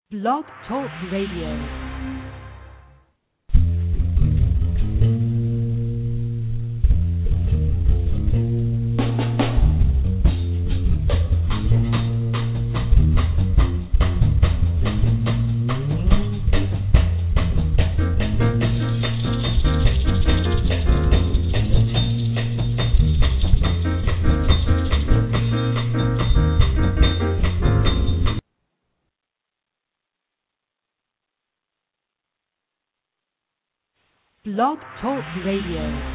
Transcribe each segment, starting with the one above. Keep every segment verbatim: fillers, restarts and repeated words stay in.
Blog Talk Radio. Blog Talk Radio.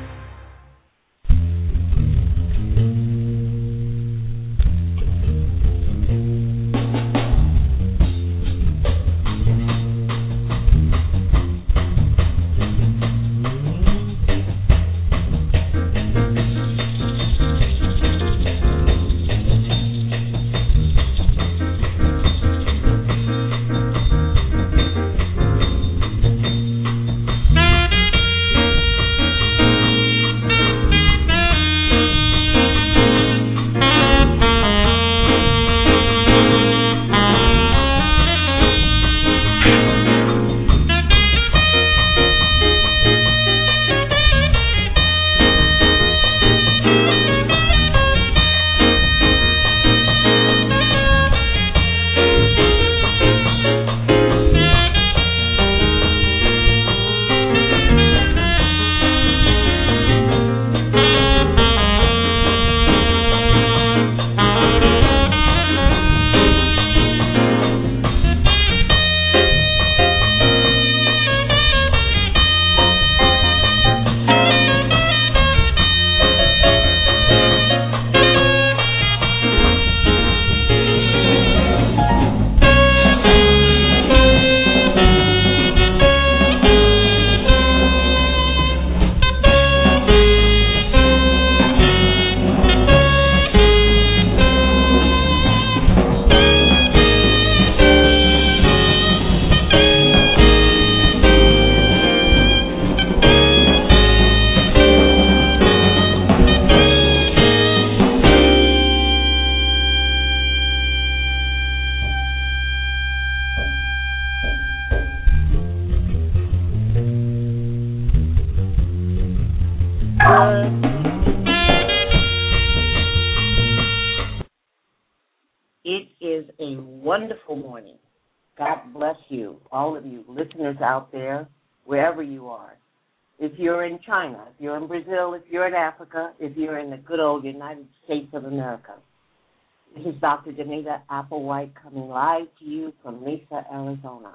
Listeners out there, wherever you are. If you're in China, if you're in Brazil, if you're in Africa, if you're in the good old United States of America. This is Doctor Danita Applewhite coming live to you from Mesa, Arizona.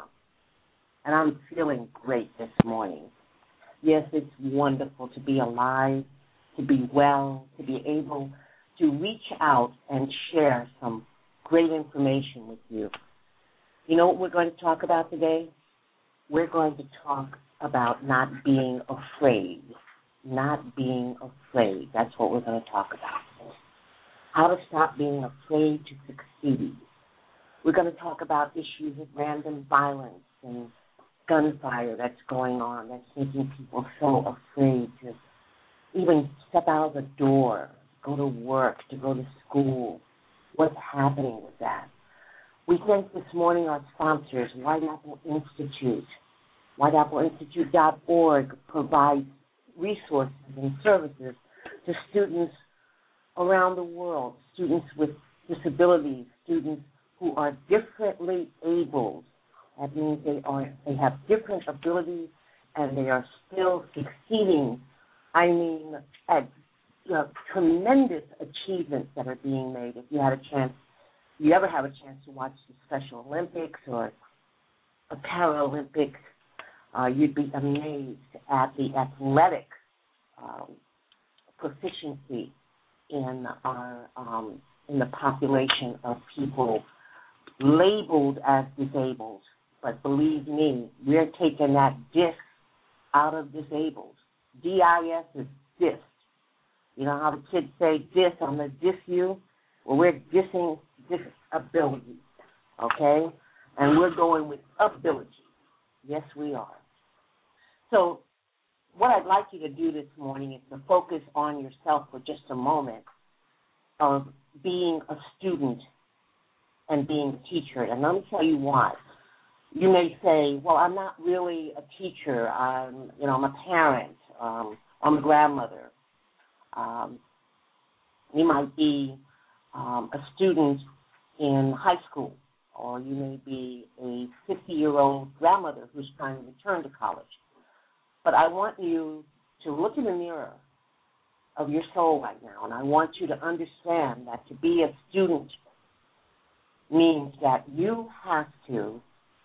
And I'm feeling great this morning. Yes, it's wonderful to be alive, to be well, to be able to reach out and share some great information with you. You know what we're going to talk about today? We're going to talk about not being afraid. Not being afraid. That's what we're going to talk about. How to stop being afraid to succeed. We're going to talk about issues of random violence and gunfire that's going on, that's making people so afraid to even step out of the door, go to work, to go to school. What's happening with that? We thank this morning our sponsors, White Apple Institute. white apple institute dot org provides resources and services to students around the world, students with disabilities, students who are differently abled. That means they are they have different abilities and they are still succeeding. I mean, at uh, tremendous achievements that are being made. If you had a chance you ever have a chance to watch the Special Olympics or a Paralympics, uh, you'd be amazed at the athletic um, proficiency in our um, in the population of people labeled as disabled. But believe me, we're taking that dis out of disabled. D I S is dis. You know how the kids say dis, I'm going to diss you? Well, we're dissing disability, okay? And we're going with ability. Yes, we are. So what I'd like you to do this morning is to focus on yourself for just a moment of being a student and being a teacher. And let me tell you why. you may say, well, I'm not really a teacher. I'm, you know, I'm a parent. Um, I'm a grandmother. Um, you might be um, a student in high school, or you may be a fifty-year-old grandmother who's trying to return to college. But I want you to look in the mirror of your soul right now, and I want you to understand that to be a student means that you have to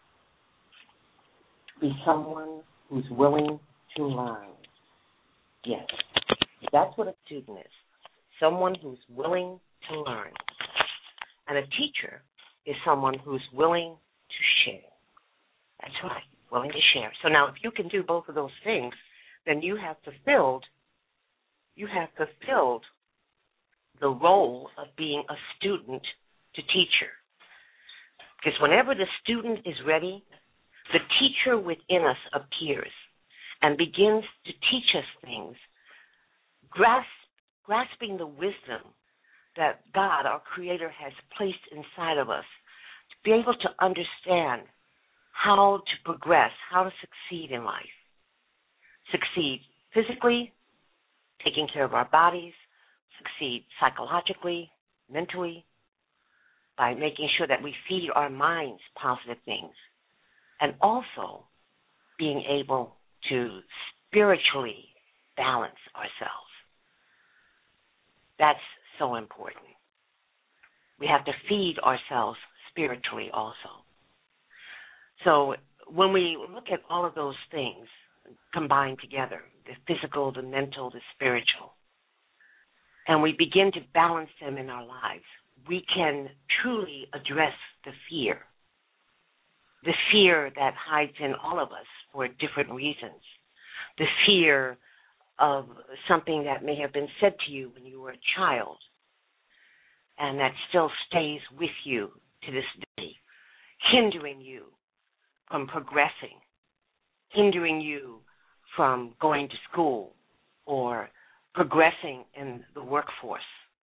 be someone who's willing to learn. Yes, that's what a student is, someone who's willing to learn. And a teacher is someone who's willing to share. That's right, willing to share. So now if you can do both of those things, then you have fulfilled, you have fulfilled the role of being a student to teacher. Because whenever the student is ready, the teacher within us appears and begins to teach us things, grasp, grasping the wisdom that God, our Creator, has placed inside of us, to be able to understand how to progress, how to succeed in life. Succeed physically, taking care of our bodies, succeed psychologically, mentally, by making sure that we feed our minds positive things, and also being able to spiritually balance ourselves. That's so important. We have to feed ourselves spiritually also. So when we look at all of those things combined together, the physical, the mental, the spiritual, and we begin to balance them in our lives, we can truly address the fear, the fear that hides in all of us for different reasons, the fear of something that may have been said to you when you were a child and that still stays with you to this day, hindering you from progressing, hindering you from going to school or progressing in the workforce,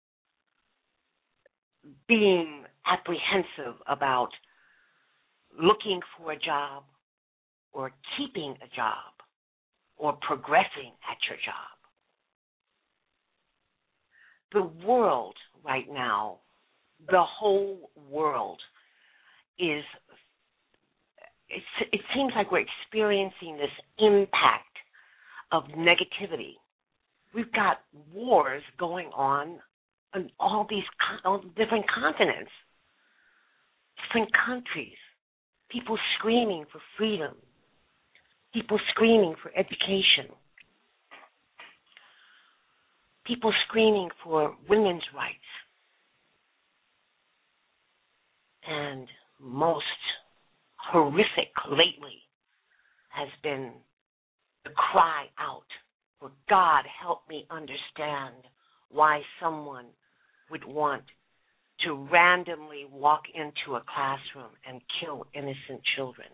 being apprehensive about looking for a job or keeping a job or progressing at your job. The world right now, the whole world is, it's, it seems like we're experiencing this impact of negativity. We've got wars going on on all these all different continents, different countries, people screaming for freedom, people screaming for education, people screaming for women's rights. And most horrific lately has been the cry out for God help me understand why someone would want to randomly walk into a classroom and kill innocent children.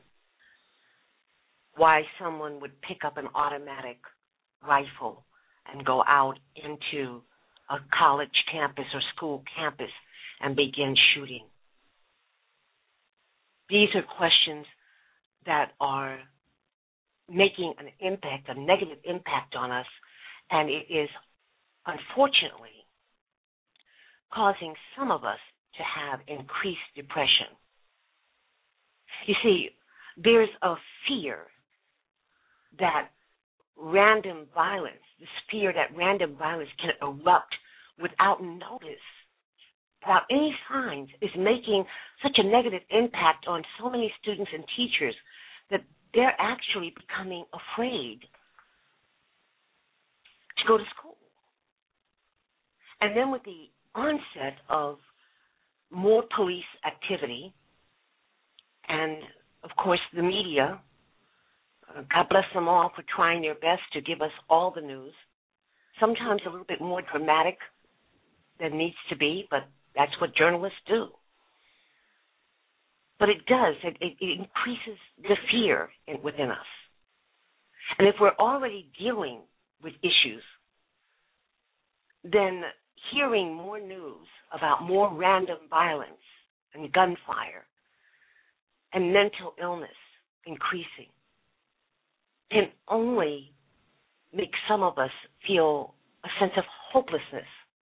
Why someone would pick up an automatic rifle and go out into a college campus or school campus and begin shooting. These are questions that are making an impact, a negative impact on us, and it is unfortunately causing some of us to have increased depression. You see, there's a fear that random violence, this fear that random violence can erupt without notice, without any signs, is making such a negative impact on so many students and teachers that they're actually becoming afraid to go to school. And then with the onset of more police activity and, of course, the media, uh, God bless them all for trying their best to give us all the news, sometimes a little bit more dramatic than needs to be, but that's what journalists do. But it does. It, it, it increases the fear in, within us. And if we're already dealing with issues, then hearing more news about more random violence and gunfire and mental illness increasing can only make some of us feel a sense of hopelessness.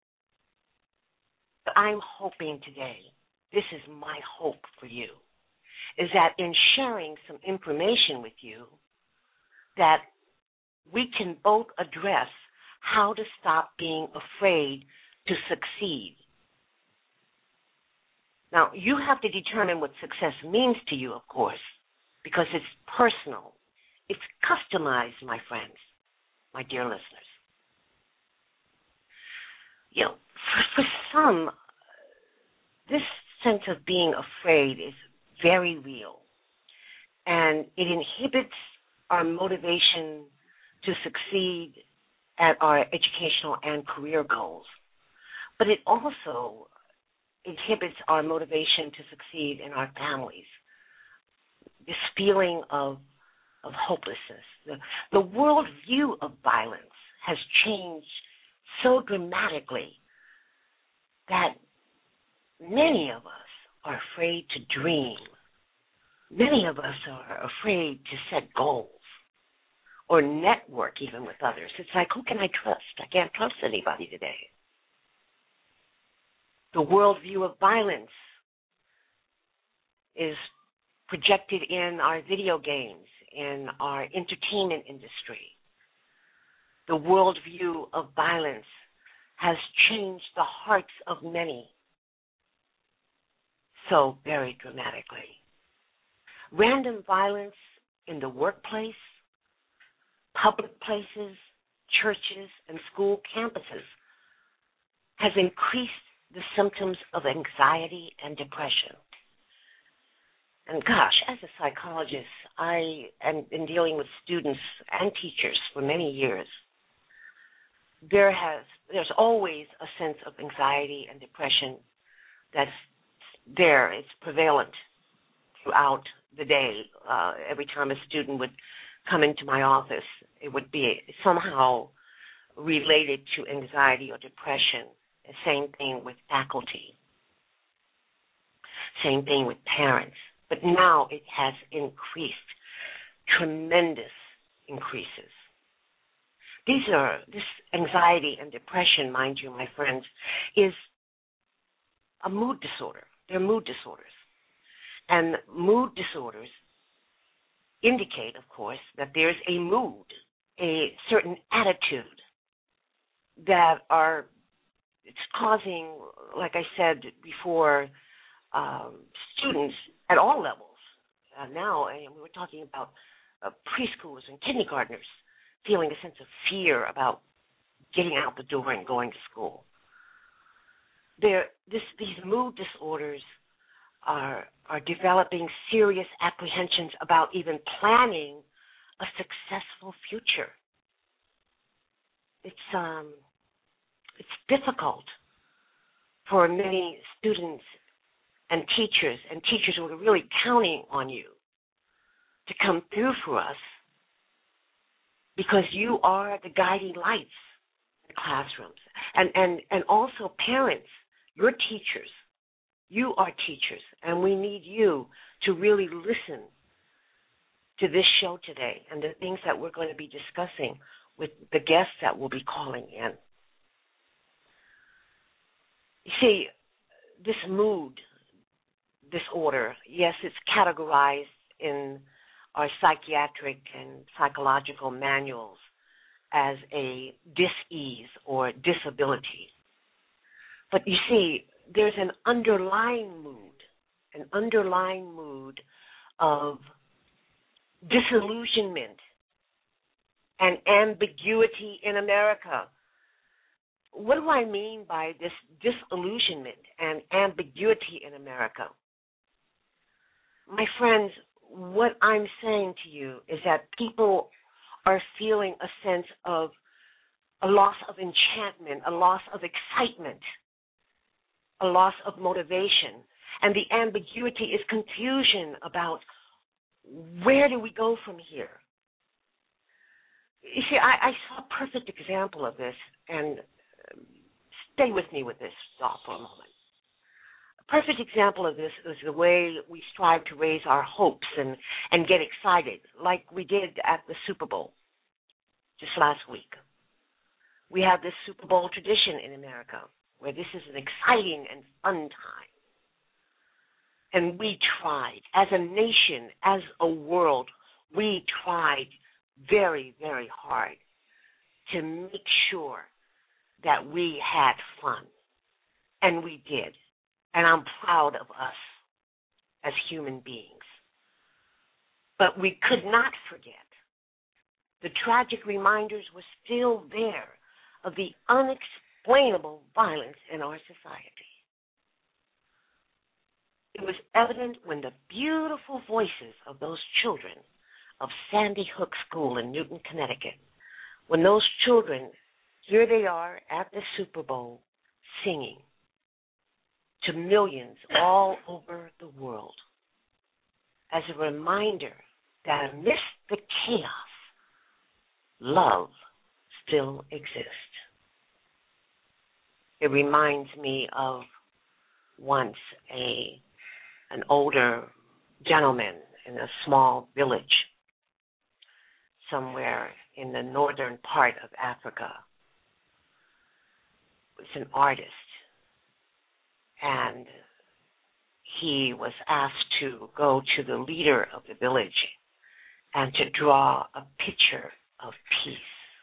But I'm hoping today, this is my hope for you, is that in sharing some information with you, that we can both address how to stop being afraid to succeed. Now, you have to determine what success means to you, of course, because it's personal. It's customized, my friends, my dear listeners. You know, for, for some, this sense of being afraid is very real, and it inhibits our motivation to succeed at our educational and career goals. But it also inhibits our motivation to succeed in our families. This feeling of of hopelessness. The, the world view of violence has changed so dramatically that many of us are afraid to dream. Many of us are afraid to set goals or network even with others. It's like, who can I trust? I can't trust anybody today. The worldview of violence is projected in our video games, in our entertainment industry. The worldview of violence has changed the hearts of many so very dramatically. Random violence in the workplace, public places, churches, and school campuses has increased the symptoms of anxiety and depression. And gosh, as a psychologist, I am been dealing with students and teachers for many years. There has there's always a sense of anxiety and depression that's there. It's prevalent throughout the day. Uh, every time a student would come into my office, it would be somehow related to anxiety or depression. The same thing with faculty. Same thing with parents. But now it has increased, tremendous increases. These are, this anxiety and depression, mind you, my friends, is a mood disorder. They're mood disorders. And mood disorders indicate, of course, that there's a mood, a certain attitude that are, it's causing, like I said before, um, students at all levels. Uh, now, and we were talking about uh, preschoolers and kindergartners feeling a sense of fear about getting out the door and going to school. There, this, these mood disorders are are developing serious apprehensions about even planning a successful future. It's um, it's difficult for many students and teachers, and teachers who are really counting on you to come through for us because you are the guiding lights in the classrooms. And, and, and also parents, your teachers, you are teachers, and we need you to really listen to this show today and the things that we're going to be discussing with the guests that will be calling in. You see, this mood disorder, yes, it's categorized in our psychiatric and psychological manuals as a dis-ease or disability. But you see, there's an underlying mood, an underlying mood of disillusionment and ambiguity in America. What do I mean by this disillusionment and ambiguity in America? My friends, what I'm saying to you is that people are feeling a sense of a loss of enchantment, a loss of excitement, a loss of motivation. And the ambiguity is confusion about where do we go from here? You see, I, I saw a perfect example of this, and stay with me with this thought for a moment. A perfect example of this is the way we strive to raise our hopes and, and get excited, like we did at the Super Bowl just last week. We have this Super Bowl tradition in America where this is an exciting and fun time. And we tried, as a nation, as a world, we tried very, very hard to make sure that we had fun. And we did. And I'm proud of us as human beings. But we could not forget. The tragic reminders were still there of the unexplainable violence in our society. It was evident when the beautiful voices of those children of Sandy Hook School in Newton, Connecticut, when those children, here they are at the Super Bowl singing to millions all over the world as a reminder that amidst the chaos, love still exists. It reminds me of once a an older gentleman in a small village somewhere in the northern part of Africa. He was an artist, and he was asked to go to the leader of the village and to draw a picture of peace.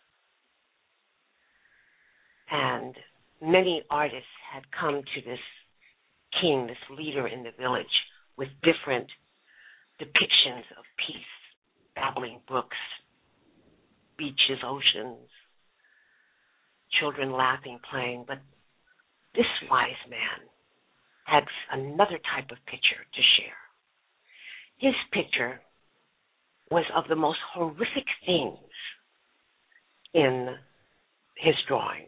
And many artists had come to this king, this leader in the village, with different depictions of peace, babbling brooks, beaches, oceans, children laughing, playing. But this wise man had another type of picture to share. His picture was of the most horrific things in his drawing.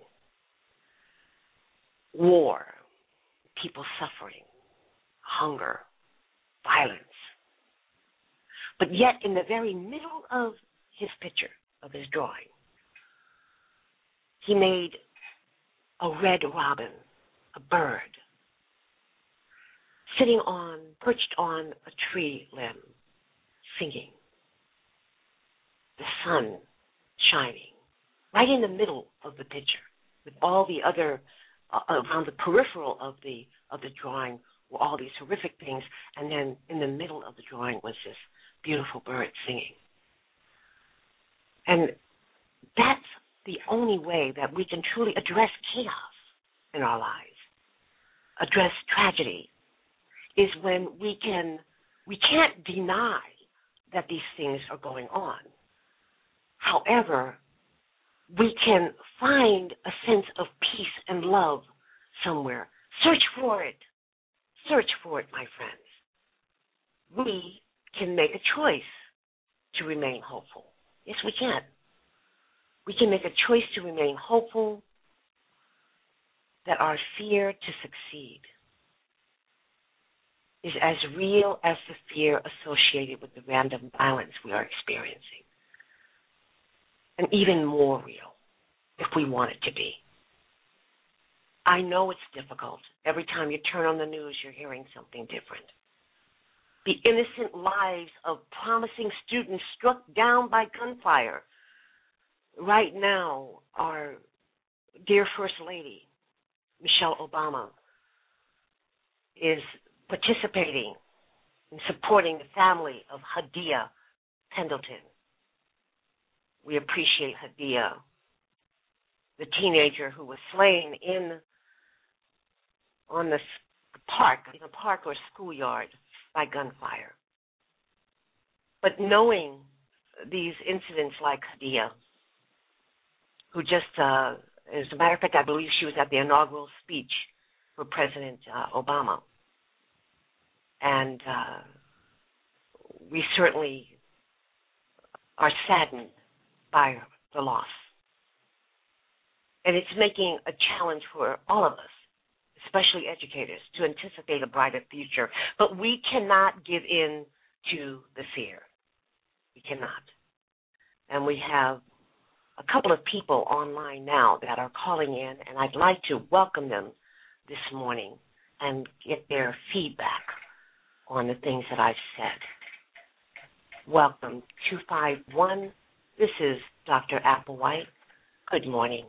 War, people suffering, hunger, violence. But yet in the very middle of his picture, of his drawing, he made a red robin, a bird, sitting on, perched on a tree limb, singing. The sun shining, right in the middle of the picture, with all the other Uh, around the peripheral of the of the drawing were all these horrific things, and then in the middle of the drawing was this beautiful bird singing. And that's the only way that we can truly address chaos in our lives, address tragedy, is when we can we can't deny that these things are going on. However, we can find a sense of peace and love somewhere. Search for it. Search for it, my friends. We can make a choice to remain hopeful. Yes, we can. We can make a choice to remain hopeful that our fear to succeed is as real as the fear associated with the random violence we are experiencing. And even more real, if we want it to be. I know it's difficult. Every time you turn on the news, you're hearing something different. The innocent lives of promising students struck down by gunfire. Right now, our dear First Lady, Michelle Obama, is participating in supporting the family of Hadia Pendleton. We appreciate Hadia, the teenager who was slain in on the park, in a park or schoolyard by gunfire. But knowing these incidents like Hadia, who just, uh, as a matter of fact, I believe she was at the inaugural speech for President uh, Obama. And uh, we certainly are saddened by the loss. And it's making a challenge for all of us, especially educators, to anticipate a brighter future. But we cannot give in to the fear. We cannot. And we have a couple of people online now that are calling in, and I'd like to welcome them this morning and get their feedback on the things that I've said. Welcome, two five one. This is Doctor Applewhite. Good morning.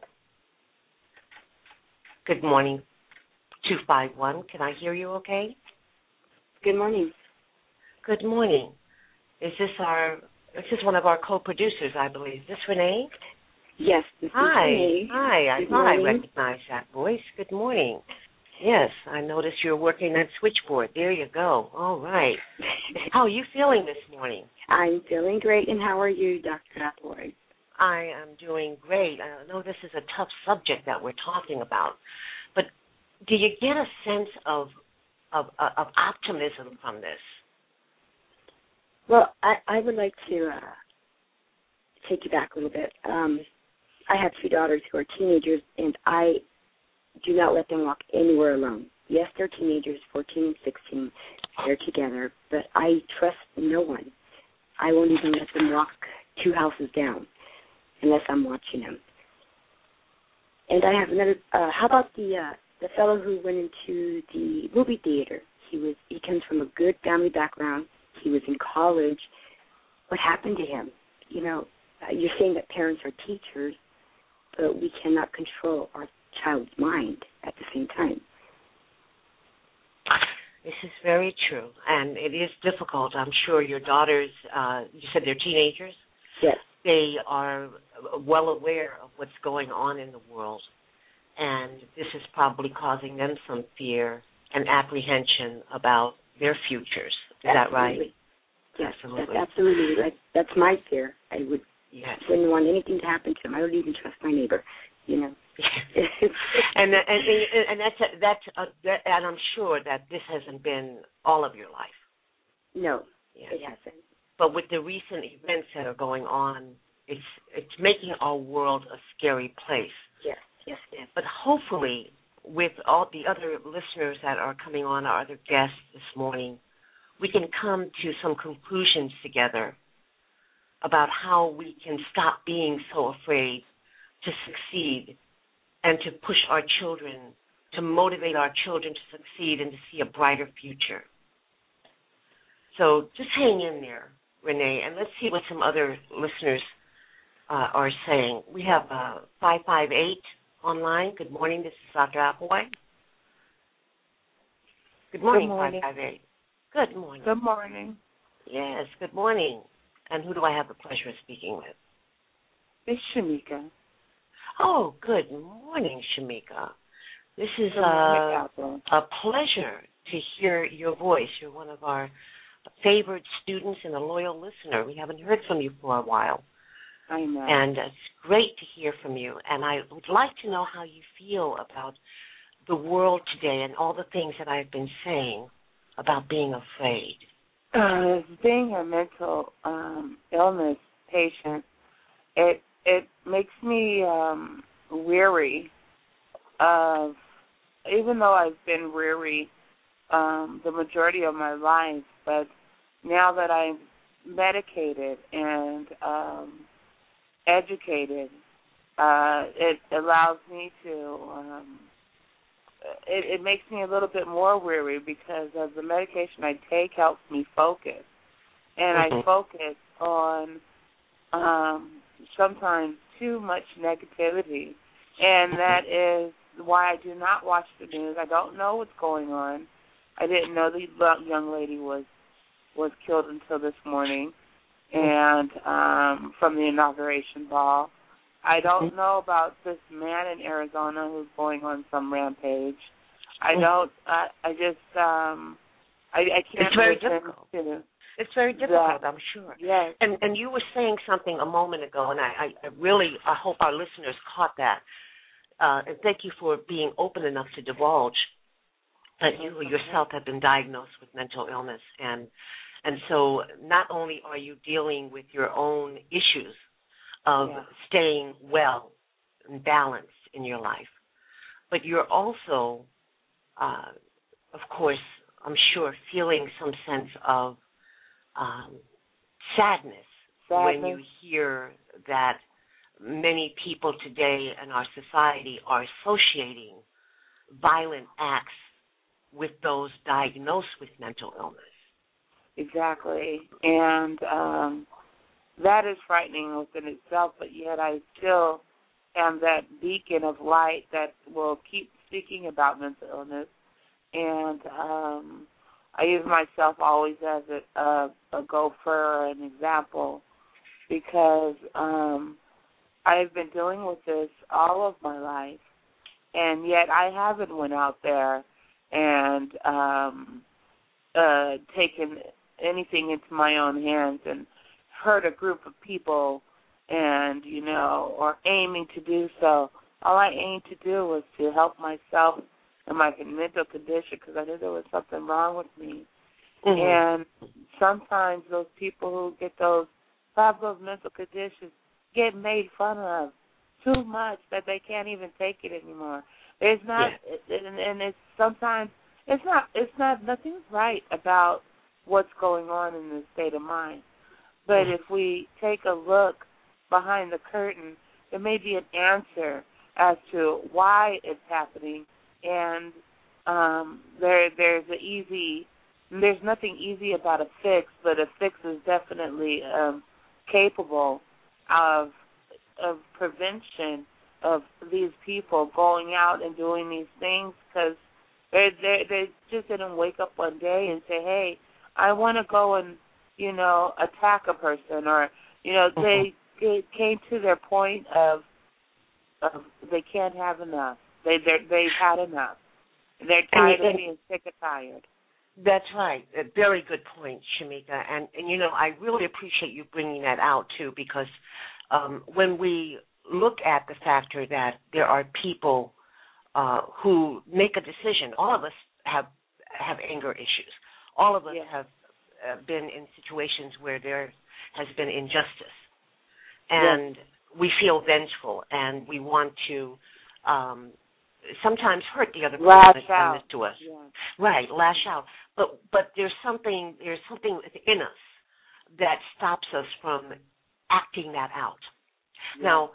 Good morning, two five one. Can I hear you okay? Good morning. Good morning. Is this our, this is one of our co-producers, I believe. Is this Renee? Yes, this Hi. is Renee. Hi. I Good thought morning. I recognized that voice. Good morning. Yes, I noticed you're working that switchboard. There you go. All right. How are you feeling this morning? I'm feeling great, and how are you, Doctor Applewhite? I am doing great. I know this is a tough subject that we're talking about, but do you get a sense of of, of optimism from this? Well, I, I would like to uh, take you back a little bit. Um, I have two daughters who are teenagers, and I do not let them walk anywhere alone. Yes, they're teenagers, fourteen and sixteen. They're together, but I trust no one. I won't even let them walk two houses down unless I'm watching them. And I have another. Uh, how about the uh, the fellow who went into the movie theater? He was. He comes from a good family background. He was in college. What happened to him? You know, uh, you're saying that parents are teachers, but we cannot control our child's mind at the same time. This is very true, and it is difficult. I'm sure your daughters, uh, you said they're teenagers? Yes. They are well aware of what's going on in the world, and this is probably causing them some fear and apprehension about their futures. Is Absolutely. that right? Yes, absolutely. That's absolutely. That, that's my fear. I would yes. wouldn't want anything to happen to him. I don't even trust my neighbor, you know. and, and and and that's a, that's a, that, and I'm sure that this hasn't been all of your life. No, yes. it hasn't. But with the recent events that are going on, it's it's making our world a scary place. Yes, yes, yes. But hopefully, with all the other listeners that are coming on, our other guests this morning, we can come to some conclusions together about how we can stop being so afraid to succeed and to push our children, to motivate our children to succeed and to see a brighter future. So just hang in there, Renee, and let's see what some other listeners uh, are saying. We have uh, five five eight online. Good morning. This is Doctor Applewhite. Good morning, Good morning. five five eight. Good morning. Good morning. Yes, good morning. And who do I have the pleasure of speaking with? It's Shamika. Oh, good morning, Shamika. This is Good morning, uh, Apple. a pleasure to hear your voice. You're one of our favorite students and a loyal listener. We haven't heard from you for a while. I know. And it's great to hear from you. And I would like to know how you feel about the world today and all the things that I've been saying about being afraid. Uh, being a mental um, illness patient, it it makes me um, weary of, even though I've been weary um, the majority of my life, but now that I'm medicated and um, educated, uh, it allows me to, um, it, it makes me a little bit more weary because of the medication I take helps me focus. And Mm-hmm. I focus on um, sometimes too much negativity. And that is why I do not watch the news. I don't know what's going on. I didn't know the young lady was was killed until this morning, and um, from the inauguration ball. I don't know about this man in Arizona who's going on some rampage. I don't. I, I just. Um, I, I can't. It's very listen difficult. To It's very difficult, that. I'm sure. Yes. And and you were saying something a moment ago, and I, I really I hope our listeners caught that. Uh, and thank you for being open enough to divulge that you yourself have been diagnosed with mental illness, and and so not only are you dealing with your own issues of Yeah. staying well and balanced in your life, but you're also, uh, of course, I'm sure, feeling some sense of um, sadness, Sadness. when you hear that many people today in our society are associating violent acts with those diagnosed with mental illness. Exactly. And um, that is frightening within itself, but yet I still am that beacon of light that will keep speaking about mental illness. And um, I use myself always as a, a, a gopher, an example, because um, I've been dealing with this all of my life, and yet I haven't went out there and um, uh, taken anything into my own hands and hurt a group of people and, you know, or aiming to do so. All I aimed to do was to help myself and my mental condition because I knew there was something wrong with me. Mm-hmm. And sometimes those people who get those, have those mental conditions get made fun of too much that they can't even take it anymore. There's not, yeah. and, and it's sometimes, it's not, it's not, nothing's right about what's going on in the state of mind. But mm-hmm. if we take a look behind the curtain, there may be an answer as to why it's happening, and um, there there's an easy, there's nothing easy about a fix, but a fix is definitely um, capable of of prevention of these people going out and doing these things because they they they just didn't wake up one day and say, hey, I want to go and, you know, attack a person, or, you know, mm-hmm. they, they came to their point of of they can't have enough. They they've had enough. They're tired and, and, of being sick and tired. That's right. A very good point, Shamika. And, and, you know, I really appreciate you bringing that out, too, because um, when we look at the factor that there are people uh, who make a decision, all of us have have anger issues. All of us yeah. have uh, been in situations where there has been injustice. And yeah. we feel vengeful, and we want to um, sometimes hurt the other person that's done this to us. Yeah. Right, lash out. But but there's something there's something within us that stops us from acting that out. Yeah. Now,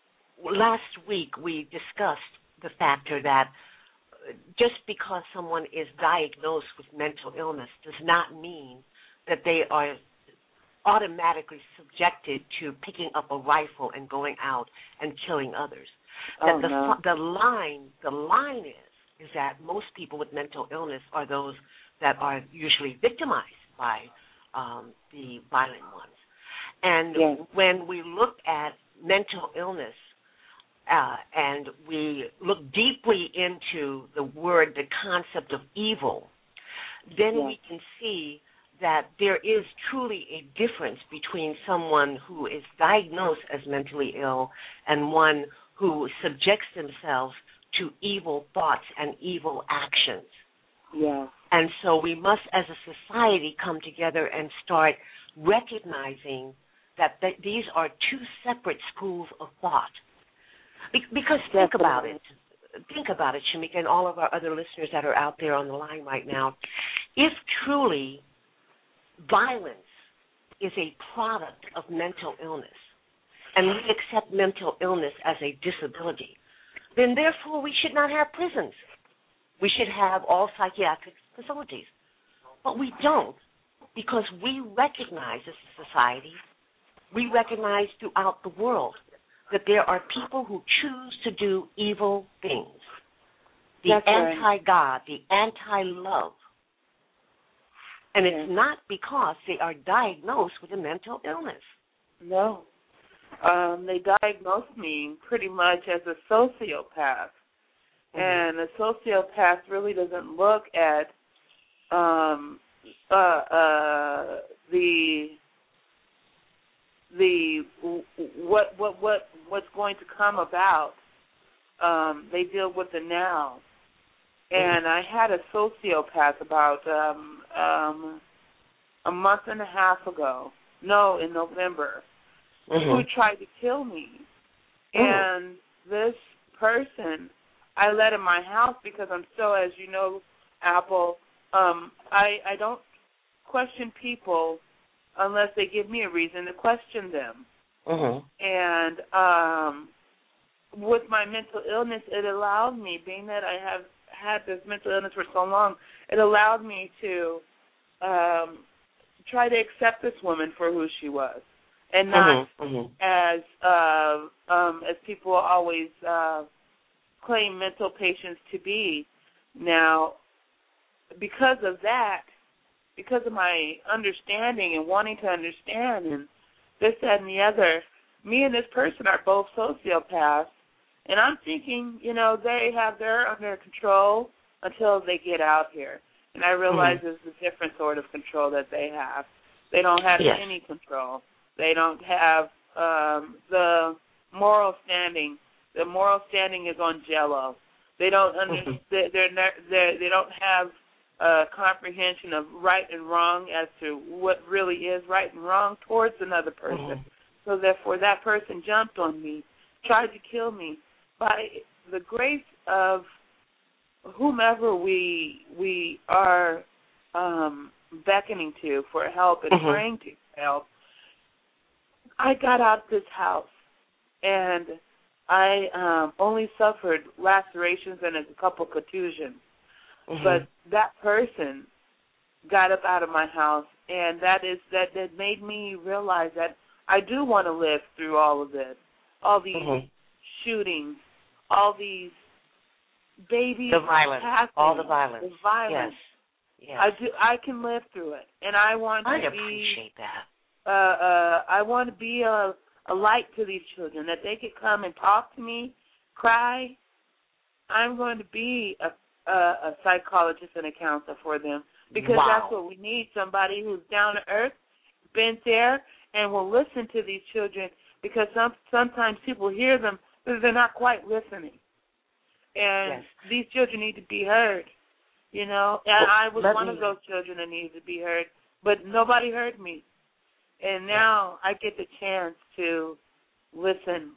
last week we discussed the factor that just because someone is diagnosed with mental illness does not mean that they are automatically subjected to picking up a rifle and going out and killing others. Oh, that the no. the line the line is is that most people with mental illness are those that are usually victimized by um, the violent ones. And yes. when we look at mental illness uh, and we look deeply into the word, the concept of evil, then yes. we can see that there is truly a difference between someone who is diagnosed as mentally ill and one who subjects themselves to evil thoughts and evil actions. Yeah. And so we must, as a society, come together and start recognizing that th- these are two separate schools of thought. Be- because think Definitely. about it. Think about it, Shamika, and all of our other listeners that are out there on the line right now. If truly violence is a product of mental illness, and we accept mental illness as a disability, then therefore we should not have prisons. We should have all psychiatric facilities. But we don't, because we recognize as a society, we recognize throughout the world that there are people who choose to do evil things. The That's anti-God, the anti-love. And yes. it's not because they are diagnosed with a mental illness. No. Um, they diagnosed me pretty much as a sociopath. Mm-hmm. And a sociopath really doesn't look at um, uh, uh, the the what what what what's going to come about. Um, they deal with the now. And I had a sociopath about um, um, a month and a half ago. No, in November, mm-hmm. who tried to kill me. Mm-hmm. And this person, I let in my house because I'm still, as you know, Apple. Um, I I don't question people unless they give me a reason to question them. Mm-hmm. And um, with my mental illness, it allowed me, being that I have had this mental illness for so long, it allowed me to um, try to accept this woman for who she was, and not mm-hmm, mm-hmm. as uh, um, as people always uh, claim mental patients to be. Now, because of that, because of my understanding and wanting to understand and this, that, and the other, me and this person are both sociopaths, and I'm thinking, you know, they have their under control until they get out here. And I realize mm-hmm. there's a different sort of control that they have. They don't have yes. any control. They don't have um, the moral standing. The moral standing is on Jell-O. They don't understand. Mm-hmm. They're, they're, they don't have a comprehension of right and wrong as to what really is right and wrong towards another person. Mm-hmm. So therefore, that person jumped on me, tried to kill me. By the grace of whomever we we are um, beckoning to for help and mm-hmm. praying to help, I got out of this house, and I um, only suffered lacerations and a couple contusions. Mm-hmm. But that person got up out of my house, and that is that, that made me realize that I do want to live through all of this, all these mm-hmm. shootings, all these babies, the violence, passing, all the violence, the violence. Yes, yes. I do. I can live through it, and I want I to appreciate be, that. Uh, uh, I want to be a, a light to these children, that they could come and talk to me, cry. I'm going to be a A, a psychologist and a counselor for them, because wow. that's what we need, somebody who's down to earth, been there, and will listen to these children, because some sometimes people hear them, but they're not quite listening. And yes. these children need to be heard, you know. And well, I was one me... of those children that needed to be heard, but nobody heard me. And now I get the chance to listen,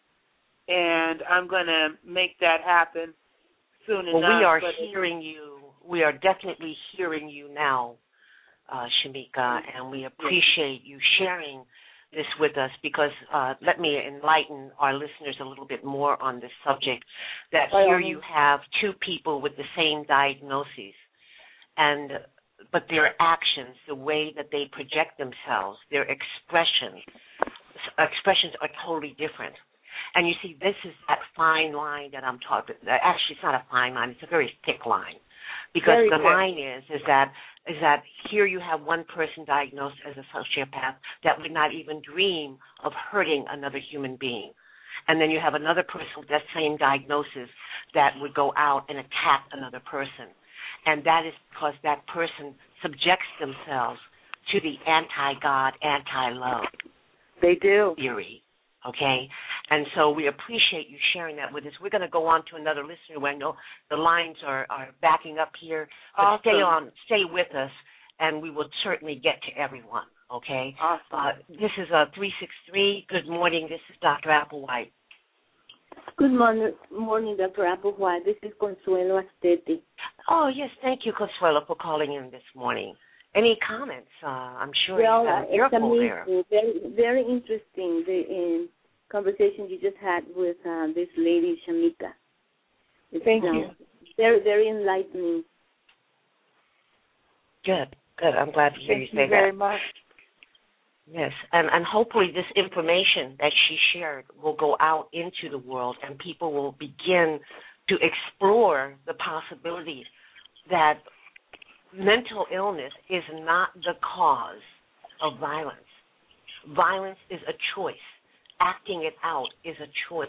and I'm going to make that happen soon well, enough. we are hearing you. We are definitely hearing you now, uh, Shamika, and we appreciate you sharing this with us, because uh, let me enlighten our listeners a little bit more on this subject, that here you have two people with the same diagnoses, and but their actions, the way that they project themselves, their expressions, expressions are totally different. And you see, this is that fine line that I'm talking about. Actually, it's not a fine line. It's a very thick line. Because very the thick. line is is that is that here you have one person diagnosed as a sociopath that would not even dream of hurting another human being. And then you have another person with that same diagnosis that would go out and attack another person. And that is because that person subjects themselves to the anti-God, anti-love they do. theory. Okay? And so we appreciate you sharing that with us. We're going to go on to another listener where I know the lines are, are backing up here. But awesome. stay on, stay with us, and we will certainly get to everyone, okay? Awesome. Uh, this is uh, three six three. Good morning. This is Doctor Applewhite. Good morning, morning, Doctor Applewhite. This is Consuelo Astete. Oh, yes. Thank you, Consuelo, for calling in this morning. Any comments? Uh, I'm sure well, you're it's amazing. there. Very, very interesting. The um, conversation you just had with uh, this lady, Shamika. It's, Thank uh, you. Very, very enlightening. Good, good. I'm glad to hear Thank you say you very that. much. Yes, and, and hopefully this information that she shared will go out into the world and people will begin to explore the possibilities that mental illness is not the cause of violence. Violence is a choice. Acting it out is a choice.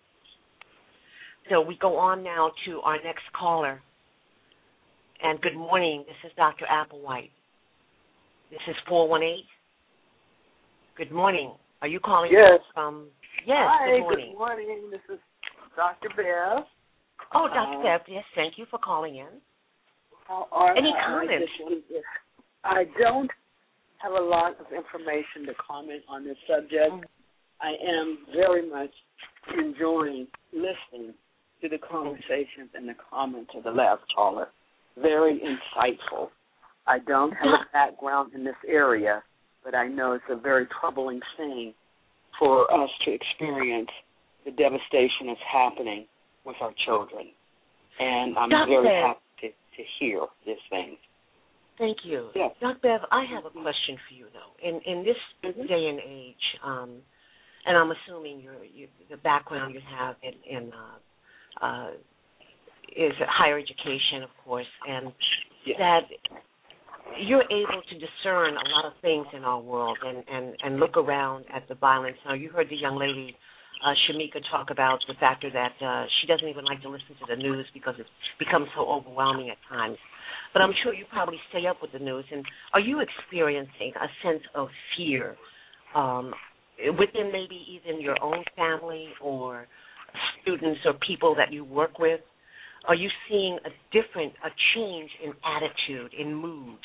So we go on now to our next caller. And good morning. This is Doctor Applewhite. This is four one eight. Good morning. Are you calling yes. from? Yes, Hi, good morning. good morning. This is Doctor Bev. Oh, Doctor Uh, Bev, yes, thank you for calling in. How are Any I, comments? I, I don't have a lot of information to comment on this subject. Mm. I am very much enjoying listening to the conversations and the comments of the last caller. Very insightful. I don't have a background in this area, but I know it's a very troubling thing for us to experience the devastation that's happening with our children. and I'm Doc very Bev, happy to, to hear these things. Thank you. Yes. Doc Bev, I have a question for you, though. In in this mm-hmm. day and age, um, and I'm assuming your you, the background you have in, in uh, uh, is higher education, of course, and yes. that you're able to discern a lot of things in our world and, and, and look around at the violence. Now, you heard the young lady, uh, Shamika, talk about the factor that uh, she doesn't even like to listen to the news because it becomes so overwhelming at times. But I'm sure you probably stay up with the news. And are you experiencing a sense of fear um, within maybe even your own family or students or people that you work with? Are you seeing a different, a change in attitude, in mood?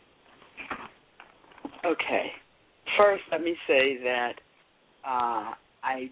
Okay. First, let me say that uh, I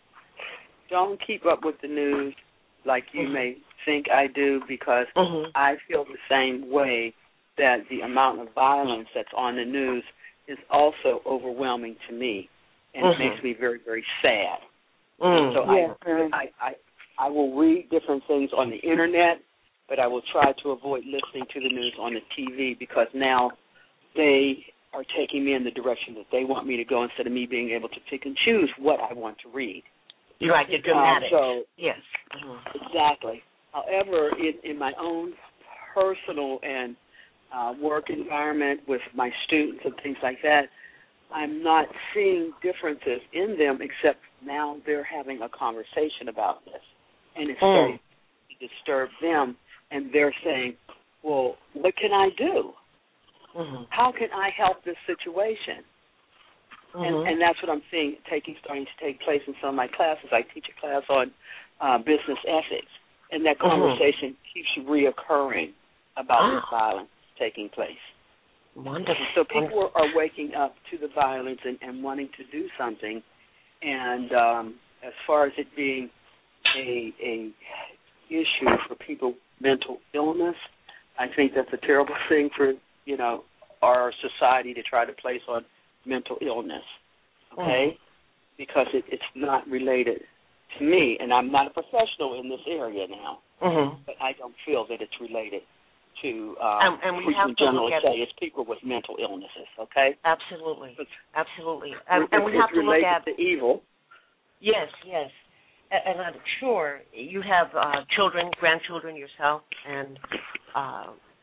don't keep up with the news like you mm-hmm. may think I do because mm-hmm. I feel the same way that the amount of violence that's on the news is also overwhelming to me, and mm-hmm. it makes me very, very sad. Mm. So yeah. I, I, I I will read different things on the Internet, but I will try to avoid listening to the news on the T V because now they are taking me in the direction that they want me to go instead of me being able to pick and choose what I want to read. You're right, you're dramatic. Uh, so, yes. Mm-hmm. Exactly. However, in, in my own personal and uh, work environment with my students and things like that, I'm not seeing differences in them except now they're having a conversation about this. And it's starting mm. to disturb them, and they're saying, well, what can I do? Mm-hmm. How can I help this situation? Mm-hmm. And, and that's what I'm seeing taking starting to take place in some of my classes. I teach a class on uh, business ethics, and that conversation mm-hmm. keeps reoccurring about ah. this violence taking place. Wonderful. So people are waking up to the violence and, and wanting to do something. And um, as far as it being a, a issue for people with mental illness, I think that's a terrible thing for, you know, our society to try to place on mental illness, okay? Mm-hmm. Because it, it's not related to me, and I'm not a professional in this area now, mm-hmm. but I don't feel that it's related to, uh, and, and we have to generally look at say it's people with mental illnesses, okay? Absolutely, it's, absolutely. And, it's, and we have to look at the evil. Yes, yes. And I'm sure you have uh, children, grandchildren yourself, and uh,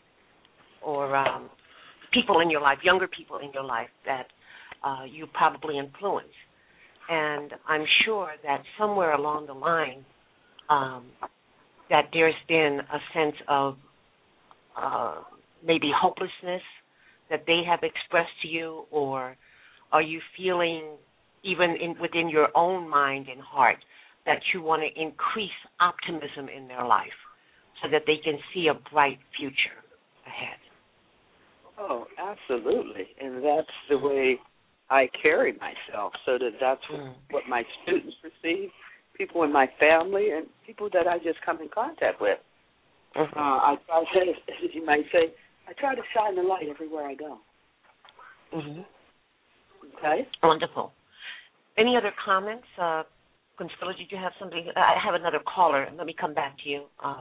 or um, people in your life, younger people in your life that uh, you probably influence. And I'm sure that somewhere along the line um, that there's been a sense of uh, maybe hopelessness that they have expressed to you, or are you feeling even in, within your own mind and heart that you want to increase optimism in their life so that they can see a bright future ahead? Oh, absolutely. And that's the way I carry myself, so that that's mm. what my students perceive, people in my family, and people that I just come in contact with. Mm-hmm. Uh, I try to, as you might say, I try to shine the light everywhere I go. Mm-hmm. Okay? Wonderful. Any other comments? Uh, Consuelo, did you have something? I have another caller. Let me come back to you. Um,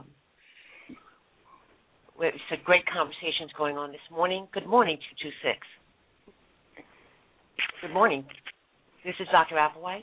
it's a great conversations going on this morning. Good morning, two two six. Good morning. This is Doctor Applewhite.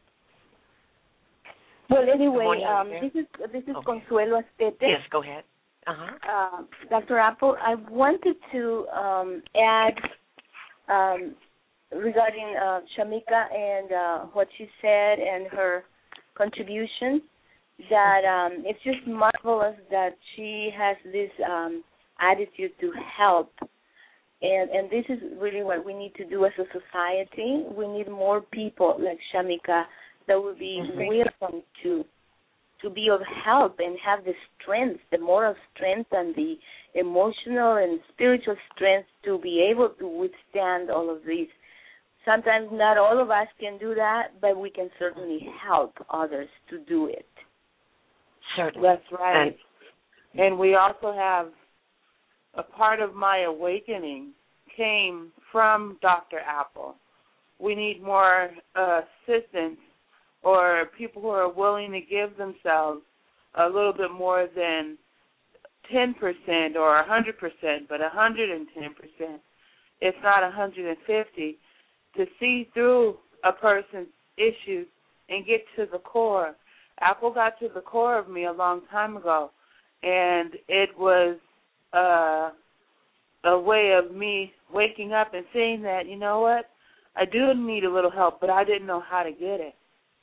Well, anyway, um, this is this is okay. Consuelo Astete. Yes, go ahead. Uh-huh. Uh, Doctor Apple, I wanted to um, add um, regarding uh, Shamika and uh, what she said and her contribution, that um, it's just marvelous that she has this um, attitude to help. And, and this is really what we need to do as a society. We need more people like Shamika that will be mm-hmm. willing to to be of help and have the strength, the moral strength and the emotional and spiritual strength to be able to withstand all of these. Sometimes not all of us can do that, but we can certainly help others to do it. Certainly. That's right. And, and we also have a part of my awakening came from Doctor Apple. We need more uh, assistance or people who are willing to give themselves a little bit more than ten percent or one hundred percent, but one hundred ten percent, if not one hundred fifty, to see through a person's issues and get to the core. Apple got to the core of me a long time ago, and it was uh, a way of me waking up and seeing that, you know what, I do need a little help, but I didn't know how to get it.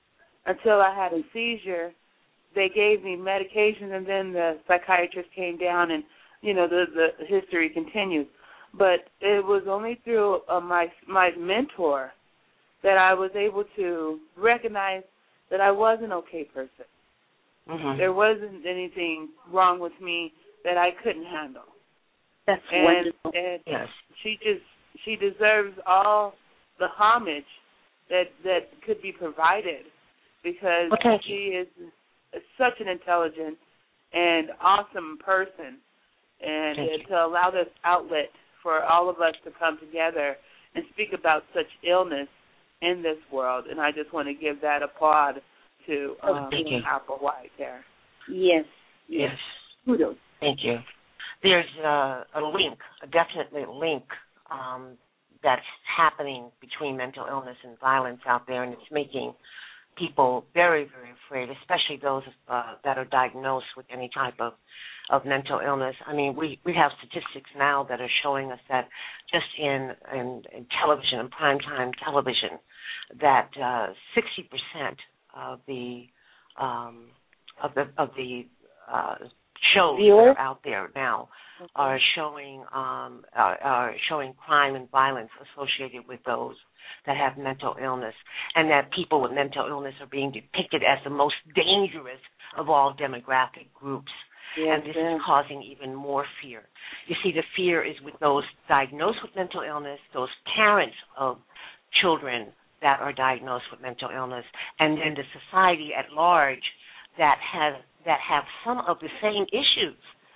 Until I had a seizure, they gave me medication, and then the psychiatrist came down, and, you know, the, the history continues. But it was only through uh, my my mentor that I was able to recognize that I was an okay person. Mm-hmm. There wasn't anything wrong with me that I couldn't handle. That's and, wonderful. And yes. she just she deserves all the homage that that could be provided, because well, she is such an intelligent and awesome person, and uh, to allow this outlet for all of us to come together and speak about such illness in this world. And I just want to give that applaud to um, Apple White there. Yes. Yes. Kudos. Thank you. There's uh, a link, a definitely link um, that's happening between mental illness and violence out there, and it's making people very, very afraid, especially those uh, that are diagnosed with any type of, of mental illness. I mean, we, we have statistics now that are showing us that just in, in, in television, in primetime television, that uh, sixty percent of the um, of the of the uh, shows Viewers? that are out there now okay. are showing um, are, are showing crime and violence associated with those that have mental illness, and that people with mental illness are being depicted as the most dangerous of all demographic groups. Yes, and this yes. is causing even more fear. You see, the fear is with those diagnosed with mental illness, those parents of children that are diagnosed with mental illness, and then the society at large that has that have some of the same issues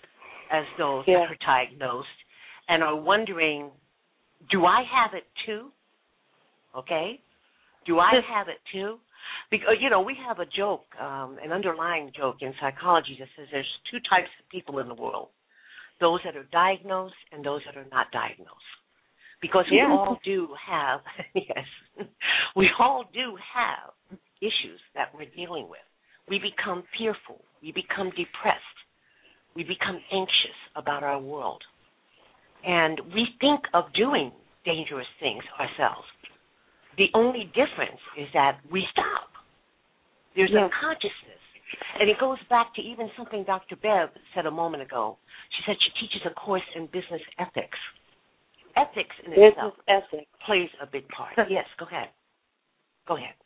as those yeah. that are diagnosed, and are wondering, do I have it too? Okay? Do I have it too? Because, you know, we have a joke, um, an underlying joke in psychology that says there's two types of people in the world, those that are diagnosed and those that are not diagnosed. Because we yeah. all do have, yes, we all do have issues that we're dealing with. We become fearful. We become depressed. We become anxious about our world. And we think of doing dangerous things ourselves. The only difference is that we stop. There's yes. a consciousness. And it goes back to even something Doctor Bev said a moment ago. She said she teaches a course in business ethics. Ethics in business itself ethics. plays a big part. Yes, go ahead. Go ahead.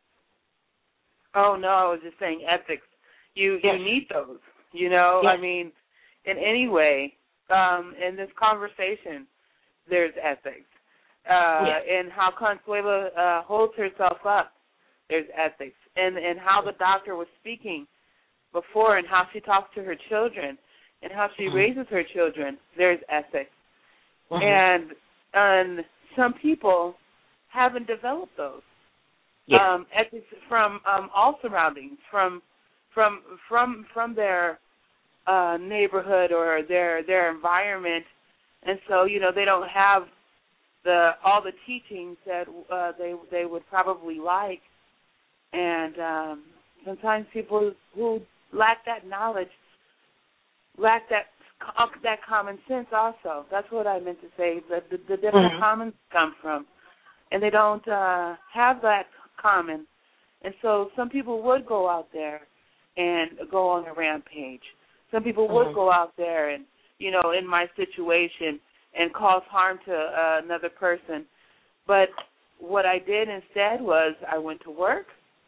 Oh, no, I was just saying ethics. You yes. you need those, you know. Yes. I mean, in any way, um, in this conversation, there's ethics. Uh, yes. And how Consuela uh, holds herself up, there's ethics. And, and how the doctor was speaking before, and how she talks to her children, and how she mm-hmm. raises her children, there's ethics. Mm-hmm. And, and some people haven't developed those. Yes. Um, ethics from um, all surroundings, from from from from their uh, neighborhood or their their environment, and so you know they don't have the all the teachings that uh, they they would probably like, and um, sometimes people who lack that knowledge lack that that common sense also. That's what I meant to say. That the, the different mm-hmm. commons come from, and they don't uh, have that common, and so some people would go out there and go on a rampage. Some people would mm-hmm. go out there and, you know, in my situation and cause harm to uh, another person. But what I did instead was I went to work.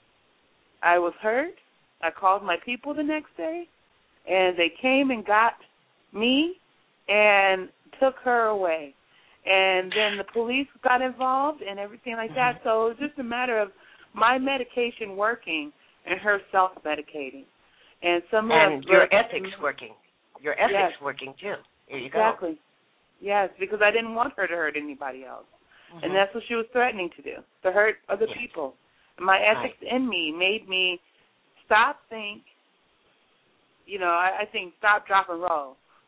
I was hurt. I called my people the next day, and they came and got me and took her away. And then the police got involved and everything like that. So it was just a matter of my medication working and her self-medicating. And some and of your the, ethics working. Your ethics yes. working, too. There you exactly. go. Exactly. Yes, because I didn't want her to hurt anybody else. Mm-hmm. And that's what she was threatening to do, to hurt other yes. people. And my ethics right. in me made me stop, think, you know, I, I think stop, drop, and roll.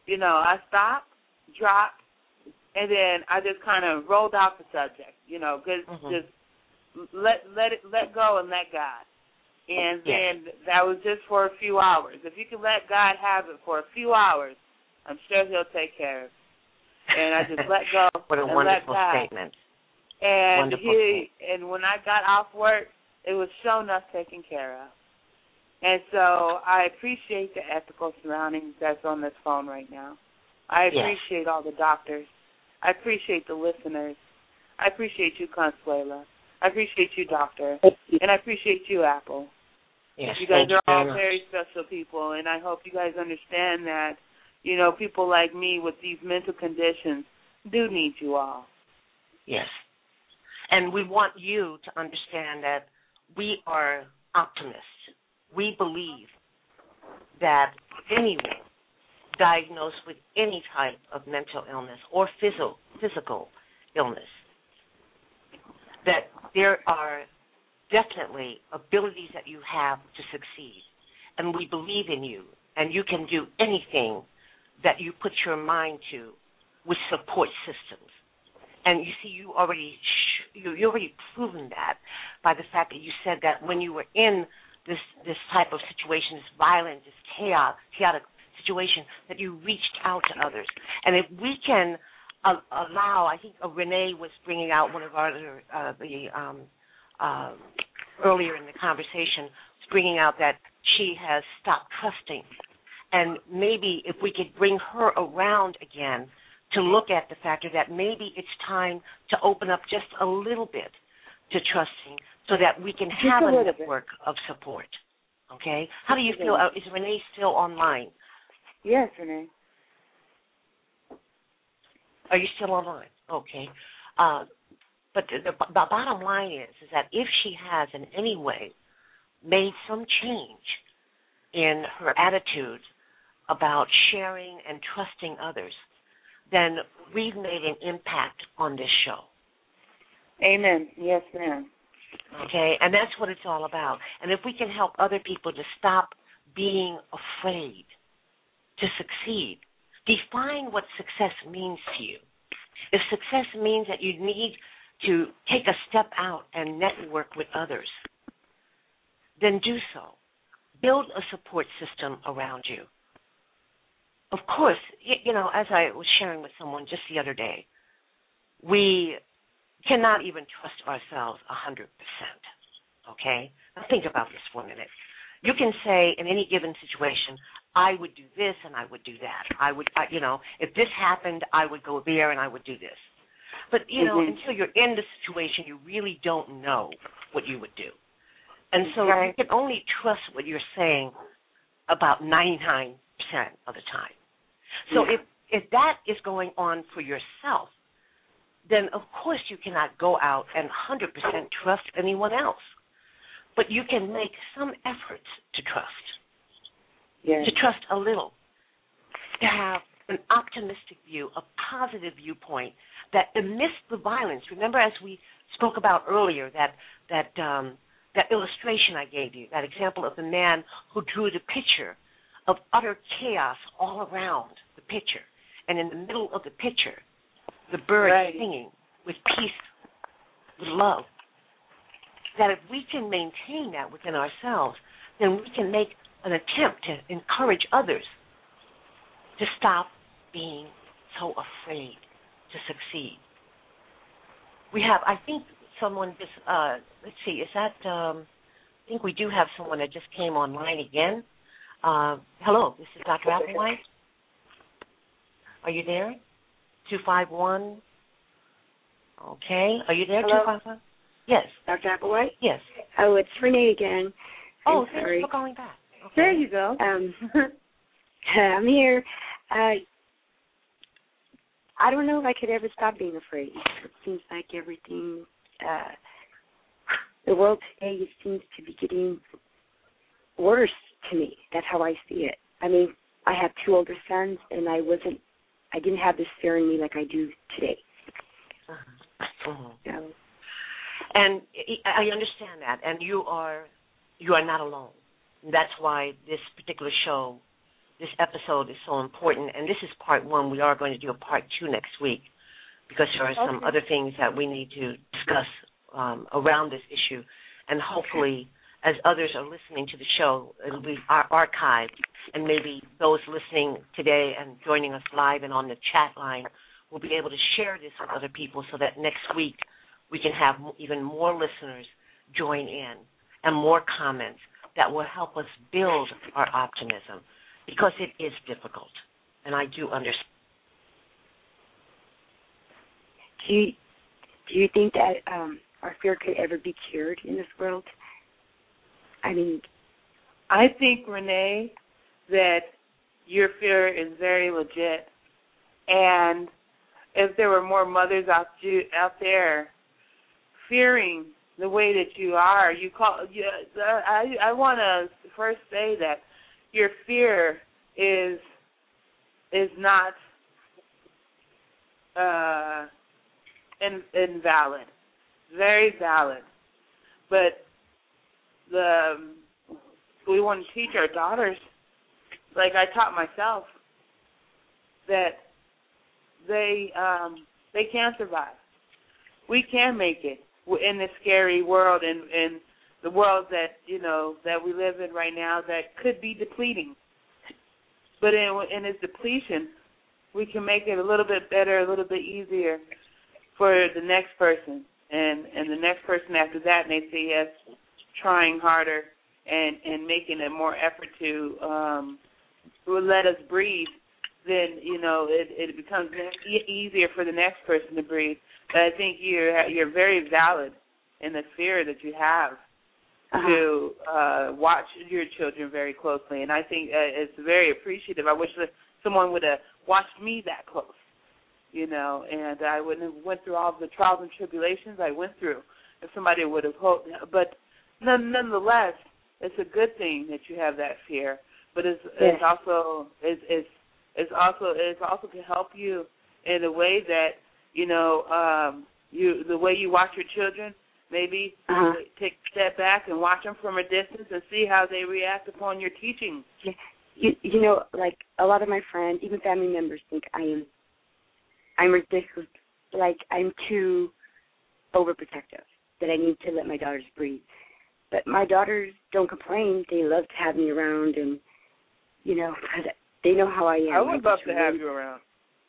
you know, I stopped, dropped, and then I just kind of rolled off the subject, you know, cause mm-hmm. just let let it let go and let God. And yes. then that was just for a few hours. If you can let God have it for a few hours, I'm sure He'll take care of it. And I just let go. What a and wonderful let God. statement. And wonderful he statement. and when I got off work, it was sure enough taken care of. And so I appreciate the ethical surroundings that's on this phone right now. I appreciate yes. all the doctors. I appreciate the listeners. I appreciate you, Consuela. I appreciate you, Doctor. And I appreciate you, Apple. Yes, you guys are all very, very special people, and I hope you guys understand that, you know, people like me with these mental conditions do need you all. Yes. And we want you to understand that we are optimists. We believe that anyone diagnosed with any type of mental illness or physical, physical illness, that there are definitely abilities that you have to succeed. And we believe in you, and you can do anything that you put your mind to with support systems. And you see, you already sh- you, you already proven that by the fact that you said that when you were in this this type of situation, this violent, this chaos, chaotic situation, that you reached out to others. And if we can uh, allow, I think uh, Renee was bringing out one of our uh, the um, uh, earlier in the conversation, was bringing out that she has stopped trusting. And maybe if we could bring her around again to look at the factor that maybe it's time to open up just a little bit to trusting so that we can have a, a network bit. of support. Okay? How do you feel? Uh, is Renee still online? Yes, Renee. Are you still online? Okay. Uh, but the, the, the bottom line is, is that if she has in any way made some change in her attitude about sharing and trusting others, then we've made an impact on this show. Amen. Yes, ma'am. Okay, and that's what it's all about. And if we can help other people to stop being afraid to succeed, define what success means to you. If success means that you need to take a step out and network with others, then do so. Build a support system around you. Of course, you know, as I was sharing with someone just the other day, we cannot even trust ourselves one hundred percent, okay? Now think about this for a minute. You can say in any given situation, I would do this and I would do that. I would, I, you know, if this happened, I would go there and I would do this. But, you know, mm-hmm. until you're in the situation, you really don't know what you would do. And so right. you can only trust what you're saying about ninety-nine percent of the time. So yeah. if, if that is going on for yourself, then of course you cannot go out and one hundred percent trust anyone else. But you can make some efforts to trust, yes. to trust a little, to have an optimistic view, a positive viewpoint that amidst the violence, remember as we spoke about earlier, that that um, that illustration I gave you, that example of the man who drew the picture of utter chaos all around the picture, and in the middle of the picture, the bird right. singing with peace, with love. That if we can maintain that within ourselves, then we can make an attempt to encourage others to stop being so afraid to succeed. We have, I think, someone just, uh, let's see, is that, um, I think we do have someone that just came online again. Uh, hello, this is Doctor Applewhite. Are you there? two five one. Okay. Are you there, Hello? two five one? Yes. Doctor Applewhite? Yes. Oh, it's Renee again. Oh, I'm thanks sorry. for calling back. Okay. There you go. Um, I'm here. Uh, I don't know if I could ever stop being afraid. It seems like everything, uh, the world today seems to be getting worse to me. That's how I see it. I mean, I have two older sons, and I wasn't, I didn't have this fear in me like I do today. Uh-huh. Uh-huh. So, and I understand that, and you are you are not alone. That's why this particular show this episode is so important, and this is part one. We are going to do a part two next week because there are some okay. other things that we need to discuss um, around this issue, and hopefully as others are listening to the show, it'll be ar- archived, and maybe those listening today and joining us live and on the chat line will be able to share this with other people so that next week we can have even more listeners join in and more comments that will help us build our optimism, because it is difficult, and I do understand. Do you, do you think that um, our fear could ever be cured in this world? I mean, I think, Renee, that your fear is very legit, and if there were more mothers out you, out there fearing the way that you are, you call. You, I I want to first say that your fear is is not uh, in, invalid, very valid, but the um, we want to teach our daughters, like I taught myself, that they um, they can survive. We can make it in this scary world, and in the world that you know that we live in right now that could be depleting. But in, in its depletion, we can make it a little bit better, a little bit easier for the next person, and and the next person after that, and they say yes, trying harder and and making a more effort to um, let us breathe. Then you know it, it becomes e- easier for the next person to breathe. But I think you're you're very valid in the fear that you have uh-huh. to uh, watch your children very closely, and I think uh, it's very appreciative. I wish that someone would have watched me that close, you know, and I wouldn't have went through all of the trials and tribulations I went through if somebody would have hoped. But none, nonetheless, it's a good thing that you have that fear. But it's, yes. it's also it's, it's it's also it's also to help you in a way that you know um, you the way you watch your children. Maybe uh-huh. take a step back and watch them from a distance and see how they react upon your teaching. Yeah. You, you know, like a lot of my friends, even family members, think I am, I'm ridiculous. Like I'm too overprotective. That I need to let my daughters breathe. But my daughters don't complain. They love to have me around, and you know, they know how I am. I would love to really... have you around.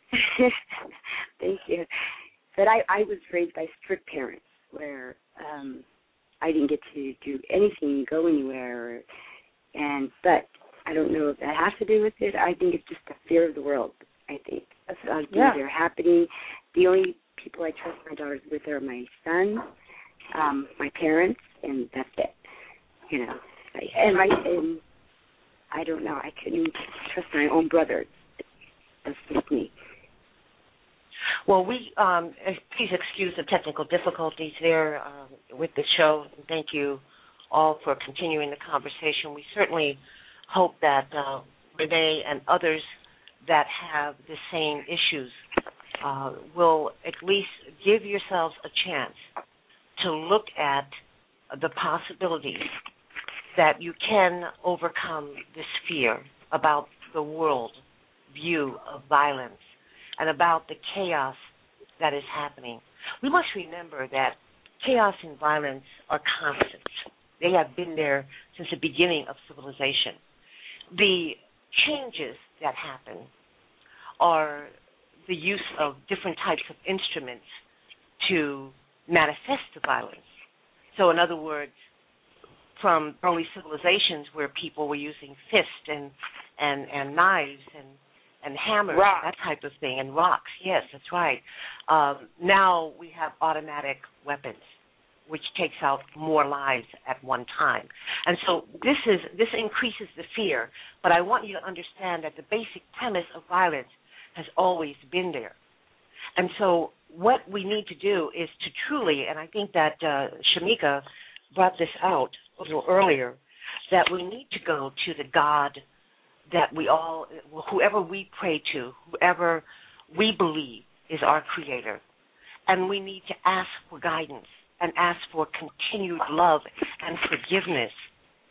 Thank you. But I, I was raised by strict parents, where um, I didn't get to do anything, go anywhere, and but I don't know if that has to do with it. I think it's just the fear of the world. I think that's a lot of things yeah. that are happening. The only people I trust my daughters with are my sons, um, my parents, and that's it. You know, and my and I don't know. I couldn't trust my own brother. That's just me. Well, we um, please excuse the technical difficulties there um, with the show. Thank you all for continuing the conversation. We certainly hope that uh, Renee and others that have the same issues uh, will at least give yourselves a chance to look at the possibilities that you can overcome this fear about the world view of violence and about the chaos that is happening. We must remember that chaos and violence are constant. They have been there since the beginning of civilization. The changes that happen are the use of different types of instruments to manifest the violence. So in other words, from early civilizations where people were using fists and, and, and knives and and hammers, rocks. That type of thing, and rocks, yes, that's right. Um, now we have automatic weapons, which takes out more lives at one time. And so this is this increases the fear, but I want you to understand that the basic premise of violence has always been there. And so what we need to do is to truly, and I think that uh, Shamika brought this out a little earlier, that we need to go to the God that we all, whoever we pray to, whoever we believe is our creator. And we need to ask for guidance and ask for continued love and forgiveness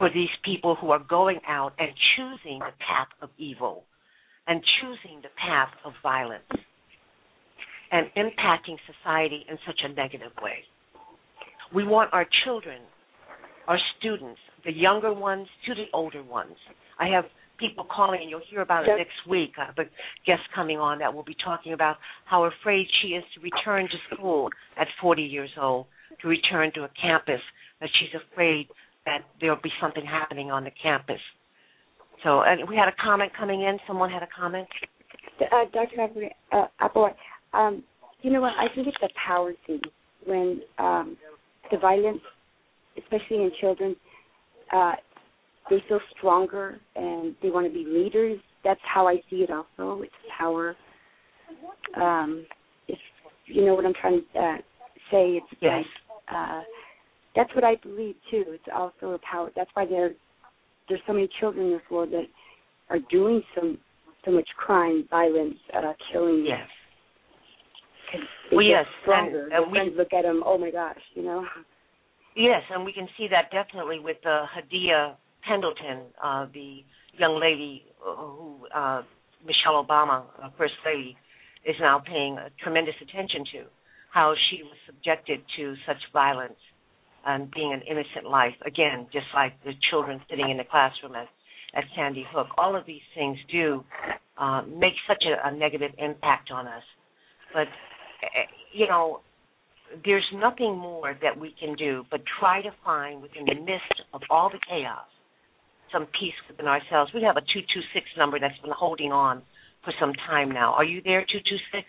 for these people who are going out and choosing the path of evil and choosing the path of violence and impacting society in such a negative way. We want our children, our students, the younger ones to the older ones. I have people calling, and you'll hear about it next week. I have a guest coming on that will be talking about how afraid she is to return to school at forty years old, to return to a campus, that she's afraid that there'll be something happening on the campus. So, and we had a comment coming in. Someone had a comment? Uh, Doctor Applewhite, uh, Applewhite, um, you know what? I think it's a power thing when um, the violence, especially in children, uh, they feel stronger and they want to be leaders. That's how I see it also. It's power. Um, if you know what I'm trying to uh, say, it's yes. like, uh, that's what I believe, too. It's also a power. That's why there, there's so many children in this world that are doing so, so much crime, violence, uh, killing. Yes. They well, get yes. stronger. And, and we friends look at them, oh, my gosh, you know. Yes, and we can see that definitely with uh, Hadia Pendleton, uh, the young lady who uh, Michelle Obama, uh, First Lady, is now paying uh, tremendous attention to, how she was subjected to such violence and being an innocent life. Again, just like the children sitting in the classroom at, at Sandy Hook. All of these things do uh, make such a, a negative impact on us. But, you know, there's nothing more that we can do but try to find within the midst of all the chaos some peace within ourselves. We have a two two six number that's been holding on for some time now. Are you there, two two six?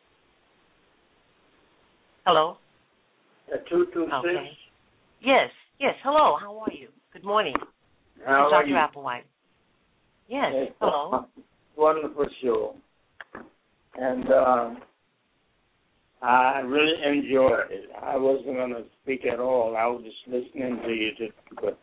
Hello? A two two six? Okay. Yes, yes. Hello, how are you? Good morning. How it's are Doctor you? Applewhite. Yes, hey, hello. Wonderful show. And uh, I really enjoyed it. I wasn't going to speak at all. I was just listening to you. To, but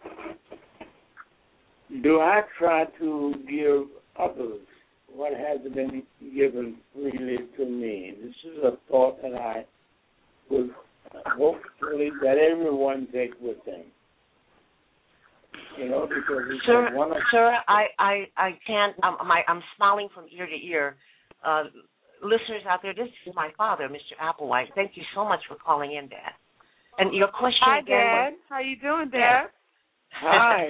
do I try to give others what has been given freely to me? This is a thought that I would hopefully that everyone take with them. You know, because it's sir, one of sir, I, I, I can't. I'm, I'm, I'm smiling from ear to ear. Uh, listeners out there, this is my father, Mister Applewhite. Thank you so much for calling in, Dad. And your question Hi, again Dad. was, how you doing, Dad? Hi.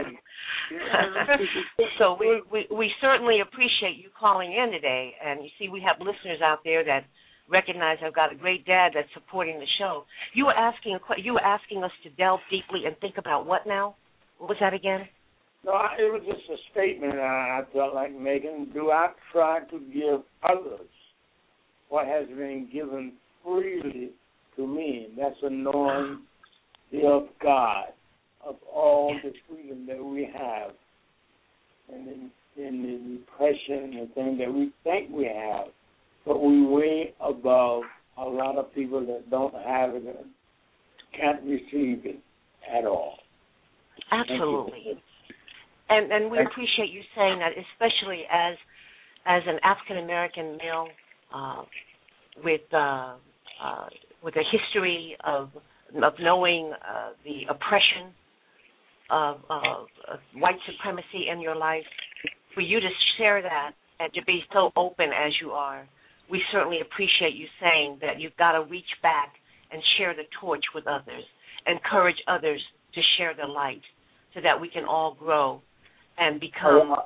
So we, we, we certainly appreciate you calling in today. And you see, we have listeners out there that recognize I've got a great dad that's supporting the show. You were asking you were asking us to delve deeply and think about what now? What was that again? No, I, it was just a statement I, I felt like making. Do I try to give others what has been given freely to me? That's a knowing of God, of all the freedom that we have, and in, in the depression and things that we think we have, but we way above a lot of people that don't have it and can't receive it at all. Absolutely. And and we appreciate you saying that, especially as as an African American male uh, with uh, uh, with a history of of knowing uh, the oppression of, of, of white supremacy in your life. For you to share that and to be so open as you are, we certainly appreciate you saying that you've got to reach back and share the torch with others, encourage others to share the light so that we can all grow and become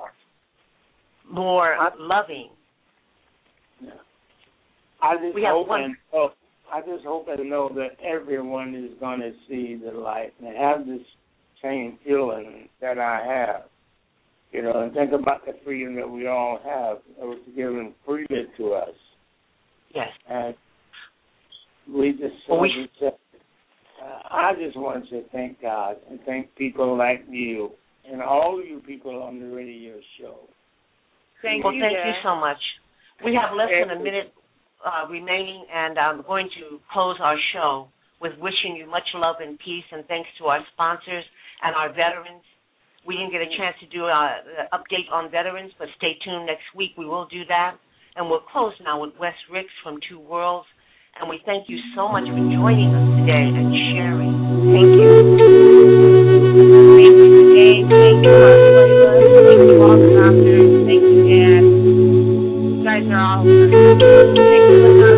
more loving. Yeah. I just we have hope one. and oh, I just hope and know that everyone is going to see the light and have this same feeling that I have. You know, and think about the freedom that we all have that was given freely to us. Yes. And we just, well, we just uh, I just want to thank God and thank people like you and all you people on the radio show. Thank well, you, thank Dad. you so much. We have less than a minute uh, remaining, and I'm going to close our show with wishing you much love and peace, and thanks to our sponsors and our veterans. We didn't get a chance to do an update on veterans, but stay tuned next week. We will do that. And we'll close now with Wes Ricks from Two Worlds. And we thank you so much for joining us today and sharing. Thank you. Thank you. well. Thanks for the